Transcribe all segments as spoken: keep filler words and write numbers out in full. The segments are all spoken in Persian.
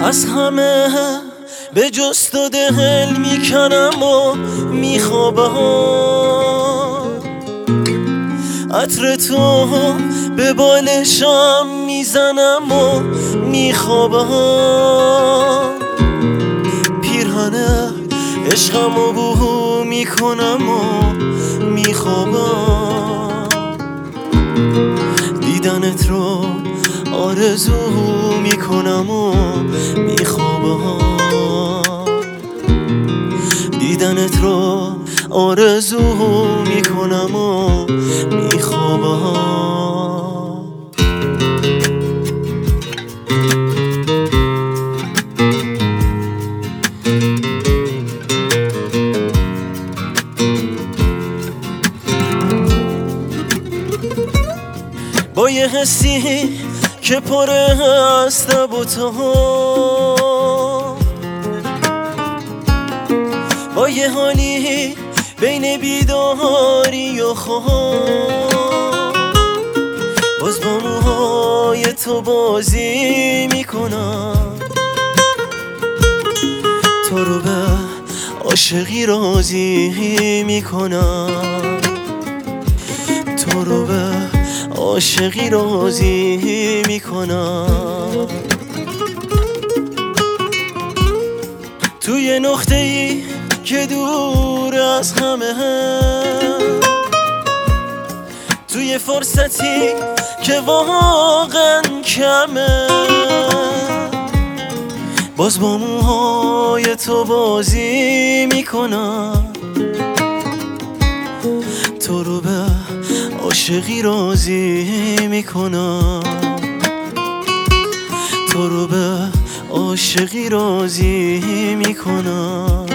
از همه به جز تو دل میکنم و میخوابم، عطر تو به بالشم میزنم و میخوابم، پیرهن عشقم و بو میکنم و میخوابم، دیدنت رو آرزو میکنم و میخوابم، دیدنت رو آرزو میکنم و میخوابم. با یه حسی که پره از تب و تاب، با یه حالی بین بیداری و خواب، باز با موهای تو بازی میکنم، تو رو به عاشقی راضی میکنم، تو رو به عاشقی راضی میکنم. توی نقطه ای که دور از همه، توی فرصتی که واقعا کمه، باز با موهای تو بازی میکنم، تو رو به عاشقی راضی میکنم، تو رو به عاشقی راضی میکنم.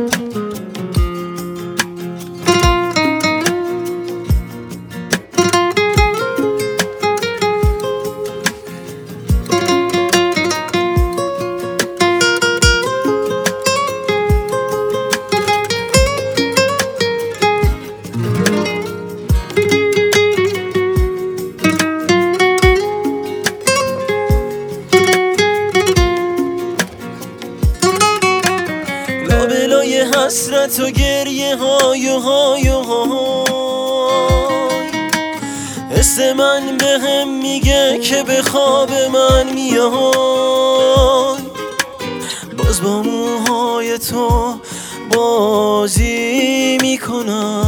لابلای حسرت و گریه های و های و های، حس من به هم میگه که به خواب من میای، باز با موهای تو بازی میکنم،